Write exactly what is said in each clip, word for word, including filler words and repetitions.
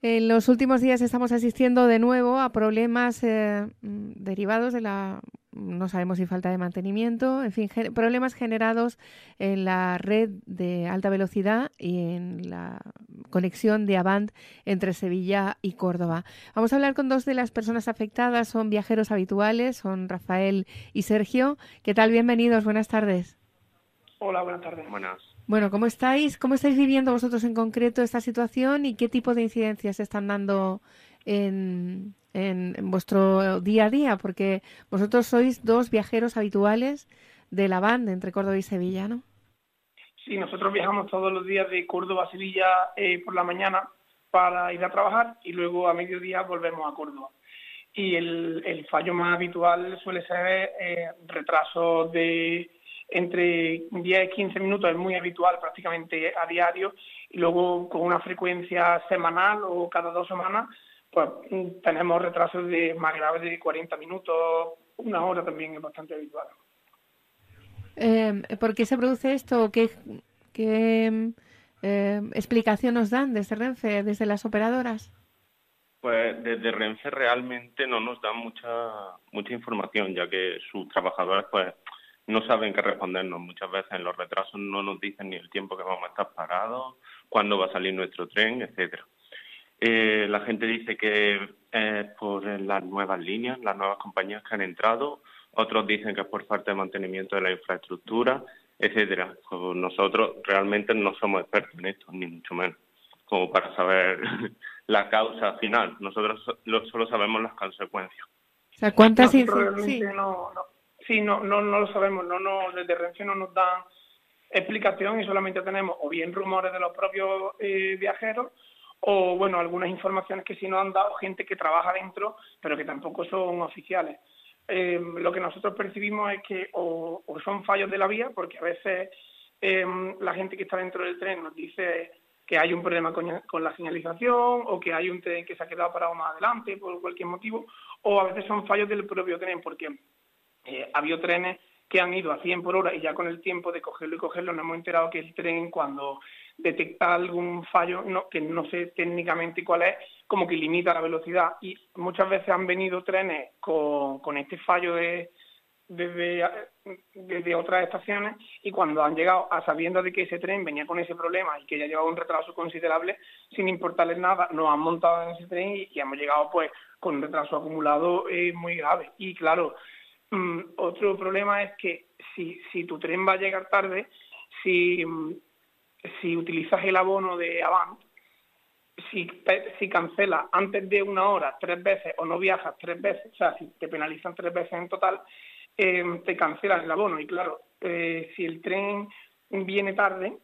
En los últimos días estamos asistiendo de nuevo a problemas eh, derivados de la, no sabemos si falta de mantenimiento, en fin, ge- problemas generados en la red de alta velocidad y en la conexión de Avant entre Sevilla y Córdoba. Vamos a hablar con dos de las personas afectadas, son viajeros habituales, son Rafael y Sergio. ¿Qué tal? Bienvenidos, buenas tardes. Hola, buenas tardes. Buenas. Bueno, ¿cómo estáis? ¿Cómo estáis viviendo vosotros en concreto esta situación y qué tipo de incidencias se están dando en, en, en vuestro día a día? Porque vosotros sois dos viajeros habituales de la Avant entre Córdoba y Sevilla, ¿no? Sí, nosotros viajamos todos los días de Córdoba a Sevilla eh, por la mañana para ir a trabajar y luego a mediodía volvemos a Córdoba. Y el, el fallo más habitual suele ser eh, retrasos de entre diez y quince minutos, es muy habitual prácticamente a diario, y luego con una frecuencia semanal o cada dos semanas, pues tenemos retrasos de más graves de cuarenta minutos, una hora también es bastante habitual. Eh, ¿Por qué se produce esto? ¿Qué, qué eh, explicación nos dan desde Renfe, desde las operadoras? Pues desde Renfe realmente no nos dan mucha mucha información, ya que sus trabajadores pues no saben qué respondernos. Muchas veces en los retrasos no nos dicen ni el tiempo que vamos a estar parados, cuándo va a salir nuestro tren, etcétera. Eh, la gente dice que es por las nuevas líneas, las nuevas compañías que han entrado, otros dicen que es por falta de mantenimiento de la infraestructura, etcétera. Pues nosotros realmente no somos expertos en esto, ni mucho menos, como para saber la causa final. Nosotros solo sabemos las consecuencias. O sea, ¿cuántas Nosotros inci- realmente sí. no, no, sí, no, no, no lo sabemos, no, no, desde Renfe no nos dan explicación y solamente tenemos o bien rumores de los propios eh, viajeros o, bueno, algunas informaciones que sí nos han dado gente que trabaja dentro, pero que tampoco son oficiales. Eh, lo que nosotros percibimos es que o, o son fallos de la vía, porque a veces eh, la gente que está dentro del tren nos dice que hay un problema con, con la señalización o que hay un tren que se ha quedado parado más adelante por cualquier motivo, o a veces son fallos del propio tren, porque eh, ha habido trenes que han ido a cien por hora y ya con el tiempo de cogerlo y cogerlo nos hemos enterado que el tren, cuando detecta algún fallo, no, que no sé técnicamente cuál es, como que limita la velocidad, y muchas veces han venido trenes con, con este fallo de desde, desde otras estaciones, y cuando han llegado a sabiendo de que ese tren venía con ese problema y que ya llevaba un retraso considerable, sin importarles nada, nos han montado en ese tren y, y hemos llegado pues con un retraso acumulado eh, muy grave. Y claro, mmm, otro problema es que si, si tu tren va a llegar tarde, si, si utilizas el abono de Avant, si, si cancelas antes de una hora tres veces o no viajas tres veces, o sea, si te penalizan tres veces en total, eh, te cancelan el abono. Y claro, eh, si el tren viene tarde,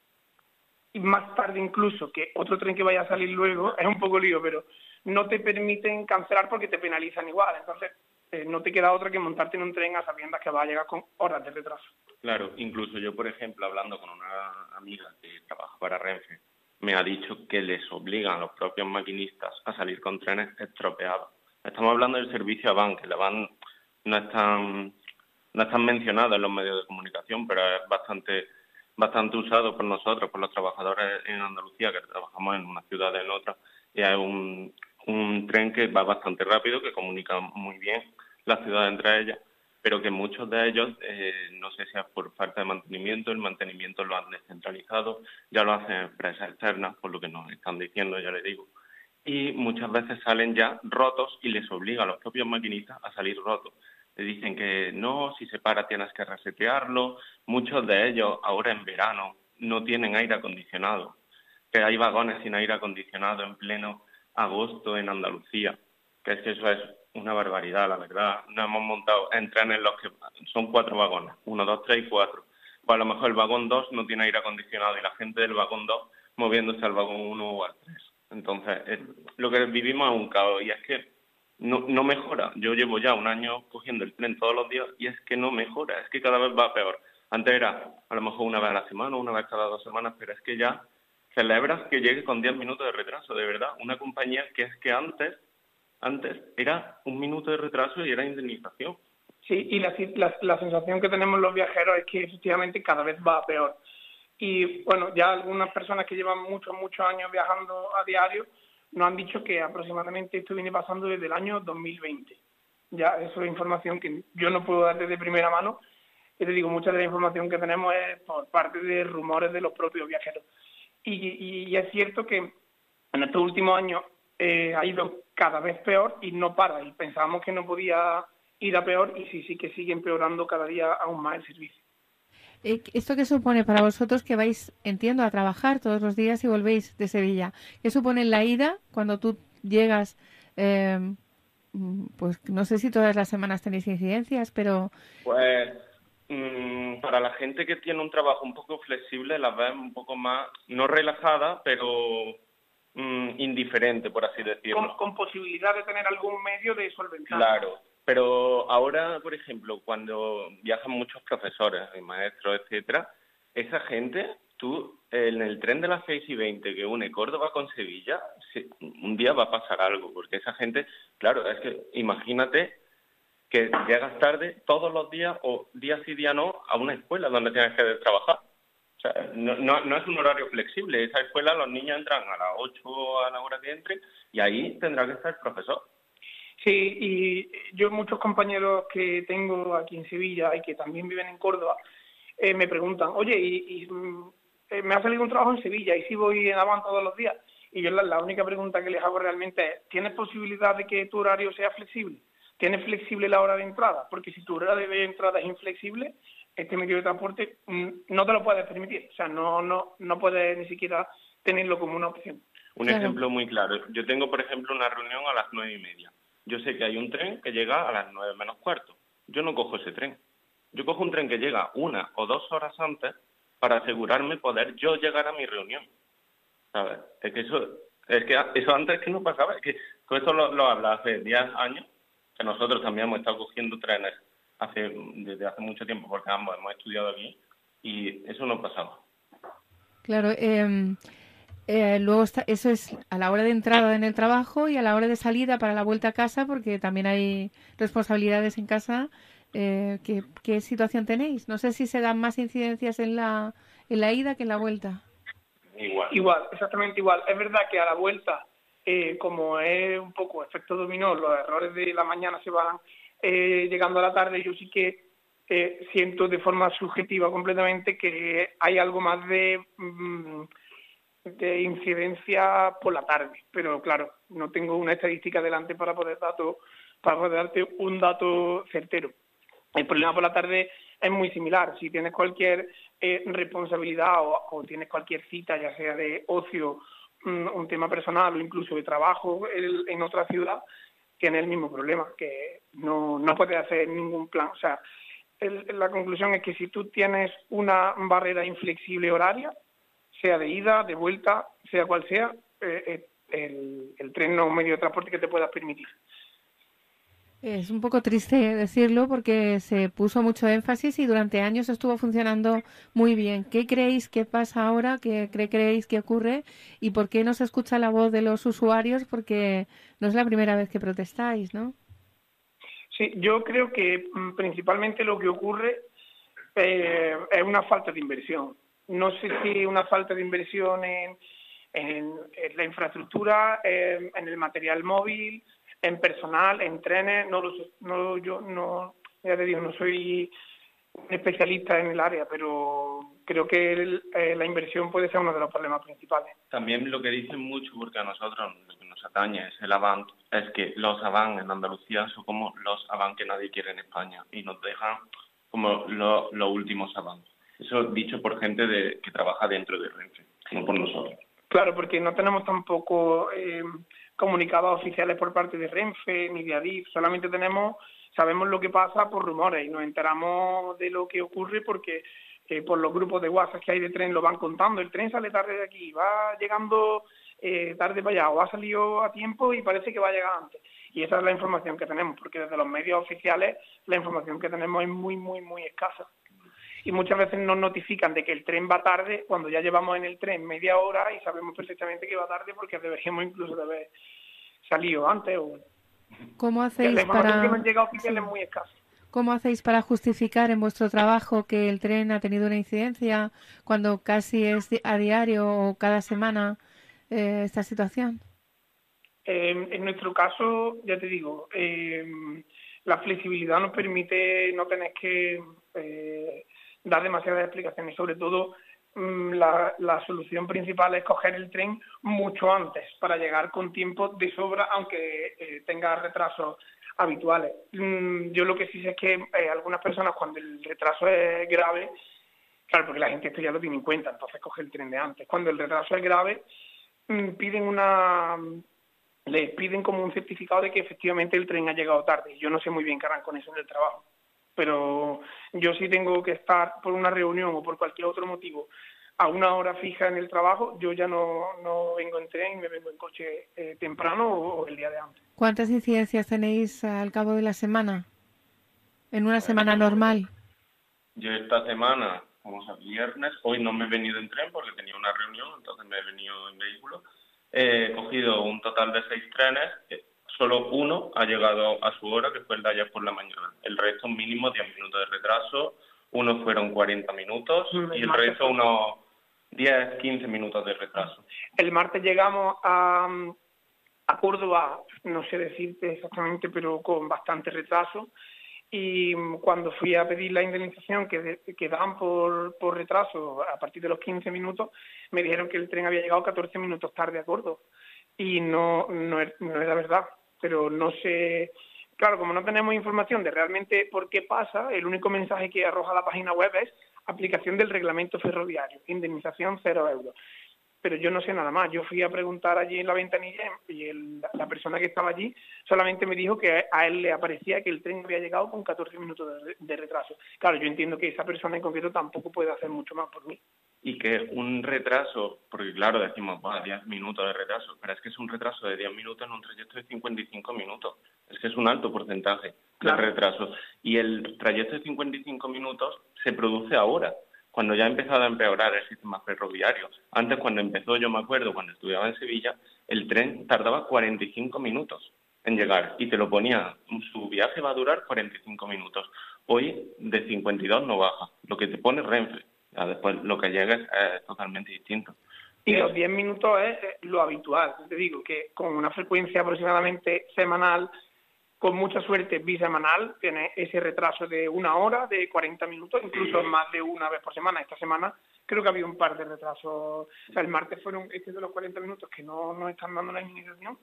y más tarde incluso que otro tren que vaya a salir luego, es un poco lío, pero no te permiten cancelar porque te penalizan igual. Entonces, eh, no te queda otra que montarte en un tren a sabiendas que va a llegar con horas de retraso. Claro, incluso yo, por ejemplo, hablando con una amiga que trabaja para Renfe, me ha dicho que les obligan a los propios maquinistas a salir con trenes estropeados. Estamos hablando del servicio Avant, que la Avant no es tan, no es tan mencionada en los medios de comunicación, pero es bastante bastante usado por nosotros, por los trabajadores en Andalucía, que trabajamos en una ciudad en otra, y es un, un tren que va bastante rápido, que comunica muy bien las ciudades entre ellas, pero que muchos de ellos, eh, no sé si es por falta de mantenimiento, el mantenimiento lo han descentralizado, ya lo hacen empresas externas, por lo que nos están diciendo, ya les digo, y muchas veces salen ya rotos y les obliga a los propios maquinistas a salir rotos. Le dicen que no, si se para tienes que resetearlo. Muchos de ellos ahora en verano no tienen aire acondicionado, que hay vagones sin aire acondicionado en pleno agosto en Andalucía, que es que eso es una barbaridad, la verdad. Nos hemos montado en trenes en los que son cuatro vagones, uno, dos, tres y cuatro. Pues a lo mejor el vagón dos no tiene aire acondicionado y la gente del vagón dos moviéndose al vagón uno o al tres. Entonces, es, lo que vivimos es un caos y es que no, no mejora. Yo llevo ya un año cogiendo el tren todos los días y es que no mejora, es que cada vez va peor. Antes era a lo mejor una vez a la semana, una vez cada dos semanas, pero es que ya celebras que llegue con diez minutos de retraso, de verdad. Una compañía que es que antes, antes era un minuto de retraso y era indemnización. Sí, y la, la, la sensación que tenemos los viajeros es que efectivamente cada vez va peor. Y bueno, ya algunas personas que llevan muchos, muchos años viajando a diario nos han dicho que aproximadamente esto viene pasando desde el año dos mil veinte. Ya, eso es información que yo no puedo darte de primera mano. Y te digo, mucha de la información que tenemos es por parte de rumores de los propios viajeros. Y, y, y es cierto que en estos últimos años eh, ha ido cada vez peor y no para. Y pensábamos que no podía ir a peor y sí, sí que sigue empeorando cada día aún más el servicio. ¿Esto qué supone para vosotros que vais, entiendo, a trabajar todos los días y volvéis de Sevilla? ¿Qué supone la ida cuando tú llegas? Eh, pues no sé si todas las semanas tenéis incidencias, pero... Pues mmm, para la gente que tiene un trabajo un poco flexible, la ves un poco más, no relajada, pero mmm, indiferente, por así decirlo. Con, con posibilidad de tener algún medio de solventar. Claro. Pero ahora, por ejemplo, cuando viajan muchos profesores y maestros, etcétera, esa gente, tú, en el tren de las seis y veinte que une Córdoba con Sevilla, un día va a pasar algo, porque esa gente, claro, es que imagínate que llegas tarde todos los días o día sí, día no, a una escuela donde tienes que trabajar. O sea, no, no, no es un horario flexible. Esa escuela los niños entran a las ocho a la hora que entren y ahí tendrá que estar el profesor. Sí, y yo muchos compañeros que tengo aquí en Sevilla y que también viven en Córdoba eh, me preguntan, oye, y, y eh, me ha salido un trabajo en Sevilla y si voy en Avant todos los días. Y yo la, la única pregunta que les hago realmente es, ¿tienes posibilidad de que tu horario sea flexible? ¿Tienes flexible la hora de entrada? Porque si tu hora de entrada es inflexible, este medio de transporte mm, no te lo puedes permitir. O sea, no, no, no puedes ni siquiera tenerlo como una opción. Un claro. ejemplo muy claro. Yo tengo, por ejemplo, una reunión a las nueve y media. Yo sé que hay un tren que llega a las nueve menos cuarto. Yo no cojo ese tren. Yo cojo un tren que llega una o dos horas antes para asegurarme poder yo llegar a mi reunión. ¿Sabes? Es que eso, es que eso antes que no pasaba. Es que todo esto lo, lo habla hace diez años, que nosotros también hemos estado cogiendo trenes hace desde hace mucho tiempo, porque ambos hemos estudiado aquí, y eso no pasaba. Claro, eh... Eh, luego está, eso es a la hora de entrada en el trabajo y a la hora de salida para la vuelta a casa, porque también hay responsabilidades en casa. Eh, ¿qué, ¿Qué situación tenéis? No sé si se dan más incidencias en la, en la ida que en la vuelta. Igual. Igual, exactamente igual. Es verdad que a la vuelta, eh, como es un poco efecto dominó, los errores de la mañana se van eh, llegando a la tarde. Yo sí que eh, siento de forma subjetiva completamente que hay algo más de... Mmm, de incidencia por la tarde, pero claro, no tengo una estadística delante para poder dato, para poder darte un dato certero. El problema por la tarde es muy similar. Si tienes cualquier eh, responsabilidad o, o tienes cualquier cita, ya sea de ocio, un, un tema personal o incluso de trabajo el, en otra ciudad, tienes el mismo problema, que no, no puedes hacer ningún plan. O sea, el, la conclusión es que si tú tienes una barrera inflexible horaria, sea de ida, de vuelta, sea cual sea, eh, el, el tren no es un medio de transporte que te puedas permitir. Es un poco triste decirlo porque se puso mucho énfasis y durante años estuvo funcionando muy bien. ¿Qué creéis que pasa ahora? ¿Qué creéis que ocurre? ¿Y por qué no se escucha la voz de los usuarios? Porque no es la primera vez que protestáis, ¿no? Sí, yo creo que principalmente lo que ocurre eh, es una falta de inversión. No sé si una falta de inversión en, en, en la infraestructura, en, en el material móvil, en personal, en trenes. No lo sé, no, yo no, ya te digo, no soy un especialista en el área, pero creo que el, eh, la inversión puede ser uno de los problemas principales. También lo que dicen mucho, porque a nosotros lo que nos atañe es el Avant, es que los Avant en Andalucía son como los Avant que nadie quiere en España y nos dejan como los lo últimos Avant. Eso dicho por gente de, que trabaja dentro de Renfe, no por nosotros. Claro, porque no tenemos tampoco eh, comunicados oficiales por parte de Renfe ni de Adif. Solamente tenemos, sabemos lo que pasa por rumores y nos enteramos de lo que ocurre porque eh, por los grupos de WhatsApp que hay de tren lo van contando. El tren sale tarde de aquí, va llegando eh, tarde para allá o ha salido a tiempo y parece que va a llegar antes. Y esa es la información que tenemos, porque desde los medios oficiales la información que tenemos es muy, muy, muy escasa. Y muchas veces nos notifican de que el tren va tarde cuando ya llevamos en el tren media hora y sabemos perfectamente que va tarde porque deberíamos incluso de haber salido antes. O... ¿Cómo hacéis la información para... que nos llega oficial sí. es muy escasa. ¿Cómo hacéis para justificar en vuestro trabajo que el tren ha tenido una incidencia cuando casi es a diario o cada semana eh, esta situación? Eh, en nuestro caso, ya te digo, eh, la flexibilidad nos permite no tener que eh, dar demasiadas explicaciones. Sobre todo, mmm, la, la solución principal es coger el tren mucho antes para llegar con tiempo de sobra, aunque eh, tenga retrasos habituales. Mm, yo lo que sí sé es que eh, algunas personas, cuando el retraso es grave, claro, porque la gente esto ya lo tiene en cuenta, entonces coge el tren de antes. Cuando el retraso es grave, mmm, piden una... les piden como un certificado de que efectivamente el tren ha llegado tarde. Yo no sé muy bien qué harán con eso en el trabajo, pero yo sí tengo que estar por una reunión o por cualquier otro motivo a una hora fija en el trabajo, yo ya no, no vengo en tren, me vengo en coche eh, temprano o, o el día de antes. ¿Cuántas incidencias tenéis al cabo de la semana? ¿En una semana normal? Yo esta semana, como es viernes, hoy no me he venido en tren porque tenía una reunión, entonces me he venido en vehículo. He cogido un total de seis trenes, solo uno ha llegado a su hora, que fue el de ayer por la mañana. El resto mínimo diez minutos de retraso, unos fueron cuarenta minutos y el resto unos diez, quince minutos de retraso. El martes llegamos a, a Córdoba, no sé decirte exactamente, pero con bastante retraso. Y cuando fui a pedir la indemnización que, de, que dan por, por retraso a partir de los quince minutos, me dijeron que el tren había llegado catorce minutos tarde a Córdoba. Y no, no, es, no era verdad, pero no sé... Claro, como no tenemos información de realmente por qué pasa, el único mensaje que arroja la página web es aplicación del reglamento ferroviario, indemnización cero euros. Pero yo no sé nada más. Yo fui a preguntar allí en la ventanilla y el, la persona que estaba allí solamente me dijo que a él le aparecía que el tren había llegado con catorce minutos de, de retraso. Claro, yo entiendo que esa persona en concreto tampoco puede hacer mucho más por mí. Y que un retraso, porque claro, decimos, bueno, diez minutos de retraso, pero es que es un retraso de diez minutos en un trayecto de cincuenta y cinco minutos. Es que es un alto porcentaje claro. de retraso. Y el trayecto de cincuenta y cinco minutos se produce ahora, cuando ya ha empezado a empeorar el sistema ferroviario. Antes, cuando empezó, yo me acuerdo, cuando estudiaba en Sevilla, el tren tardaba cuarenta y cinco minutos en llegar y te lo ponía, su viaje va a durar cuarenta y cinco minutos. Hoy, de cincuenta y dos no baja, lo que te pone Renfe. Ya después, lo que llega es, es totalmente distinto. Y los diez minutos es lo habitual. Te digo que con una frecuencia aproximadamente semanal, con mucha suerte bisemanal, tiene ese retraso de una hora, de cuarenta minutos, incluso más de una vez por semana. Esta semana creo que había un par de retrasos. O sea, el martes fueron este de los cuarenta minutos que no nos están dando la indemnización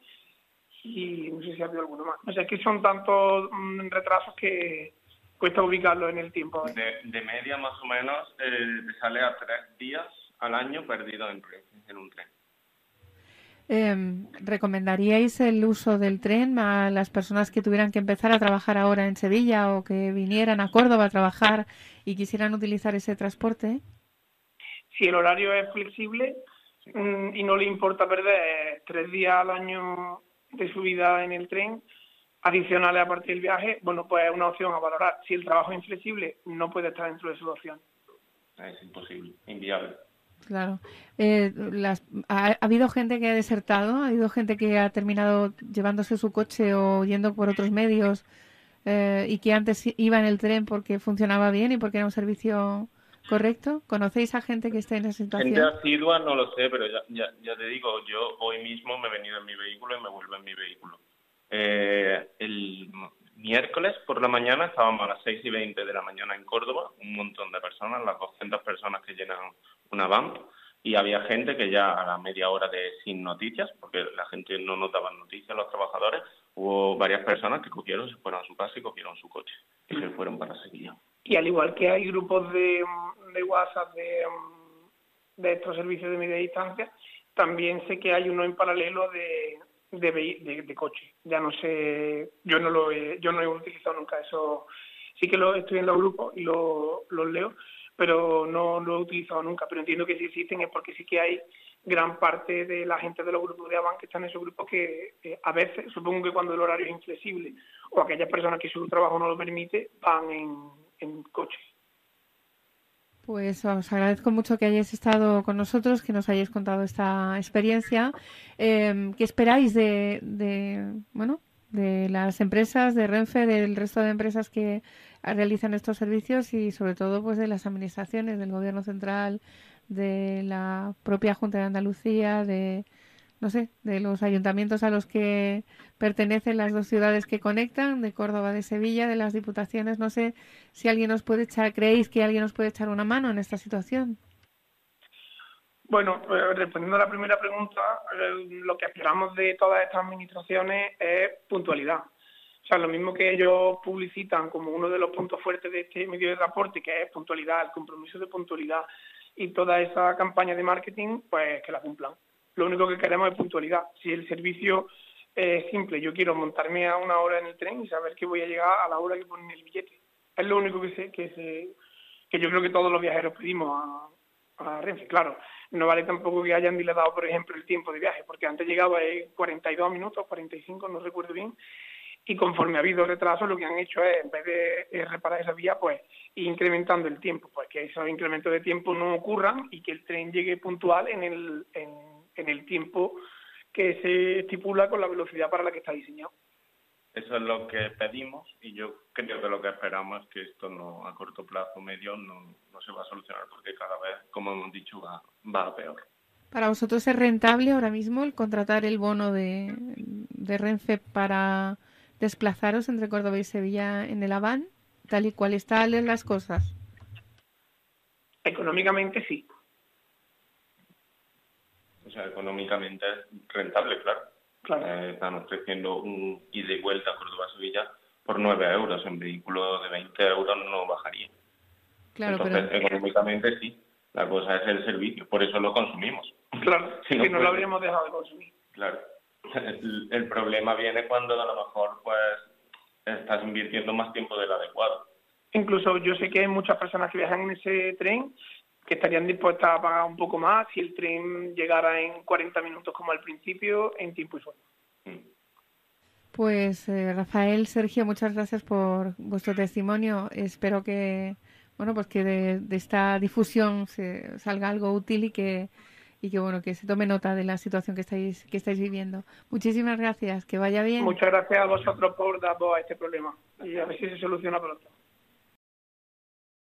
y no sé si ha habido alguno más. O sea, es que son tantos mmm, retrasos que cuesta ubicarlo en el tiempo. ¿eh? De, de media, más o menos, eh, te sale a tres días al año perdido en, en un tren. Eh, ¿Recomendaríais el uso del tren a las personas que tuvieran que empezar a trabajar ahora en Sevilla o que vinieran a Córdoba a trabajar y quisieran utilizar ese transporte? Si el horario es flexible mmm, y no le importa perder tres días al año de subida en el tren, adicionales a partir del viaje, bueno, pues es una opción a valorar. Si el trabajo es inflexible, no puede estar dentro de sus opciones. Es imposible, inviable. Claro. Eh, las, ha, ¿Ha habido gente que ha desertado? ¿Ha habido gente que ha terminado llevándose su coche o yendo por otros medios eh, y que antes iba en el tren porque funcionaba bien y porque era un servicio correcto? ¿Conocéis a gente que esté en esa situación? Gente asidua no lo sé, pero ya, ya, ya te digo, yo hoy mismo me he venido en mi vehículo y me vuelvo en mi vehículo. Eh, el miércoles por la mañana estábamos a las seis y veinte de la mañana en Córdoba, un montón de personas, las doscientas personas que llenan una van, y había gente que ya a la media hora de sin noticias, porque la gente no notaba noticias, los trabajadores, hubo varias personas que cogieron, se fueron a su casa y cogieron su coche y se fueron para Sevilla. Y al igual que hay grupos de, de WhatsApp de, de estos servicios de media distancia, también sé que hay uno en paralelo de De, de, de coche. Ya no sé, yo no lo he, yo no he utilizado nunca eso. Sí que lo estoy en los grupos y lo, los leo, pero no lo he utilizado nunca. Pero entiendo que si existen es porque sí que hay gran parte de la gente de los grupos de Avant que están en esos grupos que eh, a veces, supongo que cuando el horario es inflexible o aquellas personas que su trabajo no lo permite, van en, en coche. Pues os agradezco mucho que hayáis estado con nosotros, que nos hayáis contado esta experiencia. Eh, ¿Qué esperáis de, de, bueno, de las empresas, de Renfe, del resto de empresas que realizan estos servicios y sobre todo pues de las administraciones, del Gobierno central, de la propia Junta de Andalucía, de, no sé, de los ayuntamientos a los que pertenecen las dos ciudades que conectan, de Córdoba, de Sevilla, de las diputaciones. No sé si alguien nos puede echar, ¿creéis que alguien nos puede echar una mano en esta situación? Bueno, pues, respondiendo a la primera pregunta, eh, lo que esperamos de todas estas administraciones es puntualidad. O sea, lo mismo que ellos publicitan como uno de los puntos fuertes de este medio de transporte, que es puntualidad, el compromiso de puntualidad y toda esa campaña de marketing, pues que la cumplan. Lo único que queremos es puntualidad. Si el servicio es simple, yo quiero montarme a una hora en el tren y saber que voy a llegar a la hora que pone el billete. Es lo único que sé, que se, que yo creo que todos los viajeros pedimos a, a Renfe. Claro, no vale tampoco que hayan dilatado, por ejemplo, el tiempo de viaje, porque antes llegaba en cuarenta y dos minutos, cuarenta y cinco, no recuerdo bien, y conforme ha habido retrasos, lo que han hecho es, en vez de reparar esa vía, pues ir incrementando el tiempo, pues que esos incrementos de tiempo no ocurran y que el tren llegue puntual en el, en, en el tiempo que se estipula con la velocidad para la que está diseñado. Eso es lo que pedimos y yo creo que lo que esperamos es que esto no a corto plazo, medio, no, no se va a solucionar porque cada vez, como hemos dicho, va, va a peor. ¿Para vosotros es rentable ahora mismo el contratar el bono de, de Renfe para desplazaros entre Córdoba y Sevilla en el Aván, tal y cual están las cosas? Económicamente sí. O sea, económicamente es rentable, claro. Claro. Eh, están ofreciendo un ida y vuelta a Córdoba-Sevilla por nueve euros. En vehículo de veinte euros no bajaría. Claro, Entonces, pero... económicamente sí. La cosa es el servicio. Por eso lo consumimos. Claro, si no, no, que no pues, lo habríamos dejado de consumir. Claro. El, el problema viene cuando a lo mejor pues estás invirtiendo más tiempo del adecuado. Incluso yo sé que hay muchas personas que viajan en ese tren que estarían dispuestas a pagar un poco más si el tren llegara en cuarenta minutos como al principio, en tiempo y forma. Pues eh, Rafael, Sergio, muchas gracias por vuestro testimonio. Espero que, bueno, pues que de, de esta difusión se salga algo útil y que y que bueno que se tome nota de la situación que estáis que estáis viviendo. Muchísimas gracias, que vaya bien. Muchas gracias a vosotros por dar voz a este problema y a ver si se soluciona pronto.